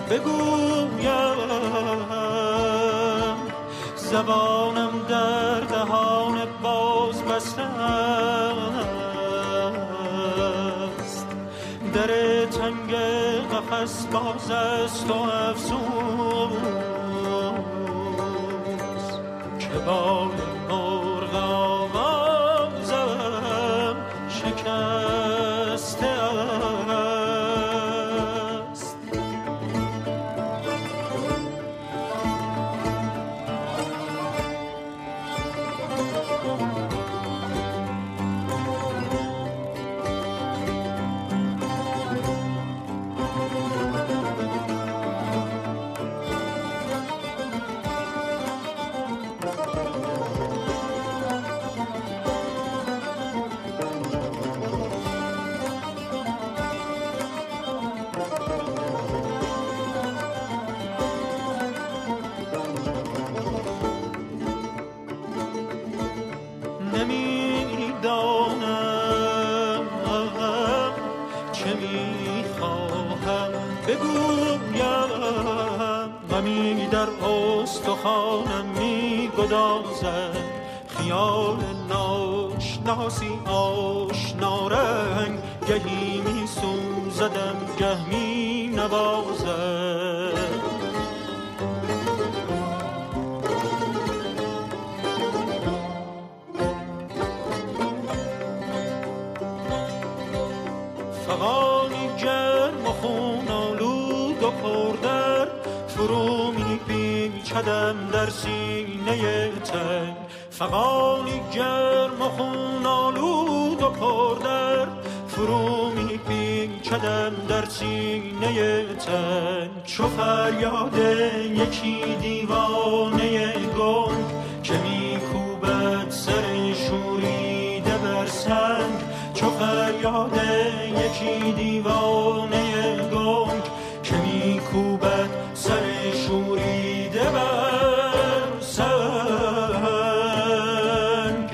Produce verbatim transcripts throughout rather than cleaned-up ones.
بگویم، زبانم در دهان باز بسته است، در تنگ قفس باز است و افسوس که با مرغ آوازم شکسته است. نمیدانم چه میخواهم بگویم، غمی در استخوانم میگدازد، خیال ناشناسی آشنا رنگ، گهی میسوزدم گه مینوازد. فغانی گرم و خون آلود و پردر، فرو می پیچدم در سینه تنگ. فغانی گرم و خون آلود و پردر، فرو می پیچدم در سینه تنگ. چو فریاد یکی دیوانه گنگ، که می کوبد سر شوریده بر سنگ. چو فریاد یکی دیوانه گنگ، که میکوبد سر شوریده بر سنگ.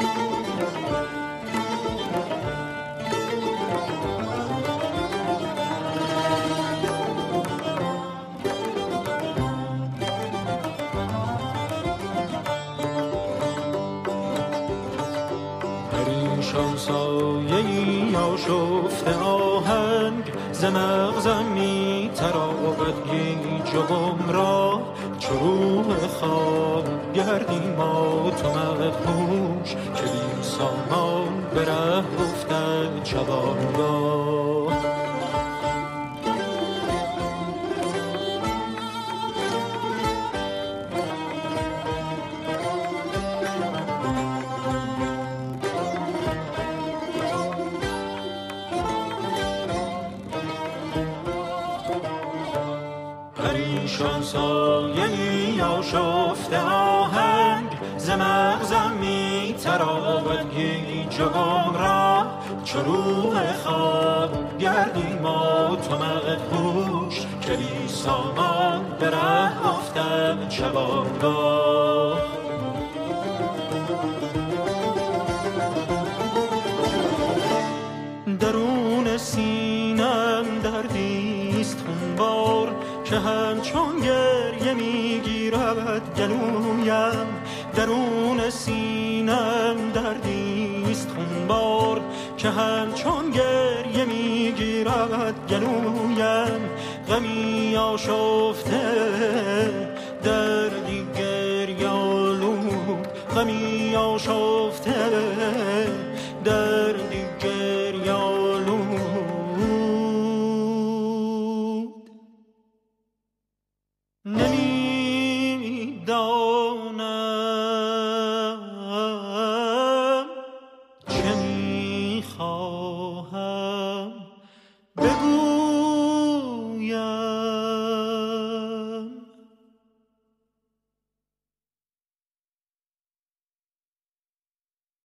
پریشان سایه‌ای آشفته آهنگ، ز مغزم می تراود گیج و گمراه. چو روح خواب گردی مات و مدهوش، که بی سامان به ره افتد جوانگاه. پریشان سایه‌ای آشفته آهنگ، ز مغزم می تراود گیج و گمراه. چو روح خواب گردی مات و مدهوش، که بی سامان به ره افتم شبانگاه. درون سینم دردیست خونبار، که همچون گریه میگیرد گلویم. درون سینم دردیست خونبار، که همچون گریه میگیرد گلویم. غمی آشفته دردی گریالود، غمی آشفته دردی گریالود. نمیدانم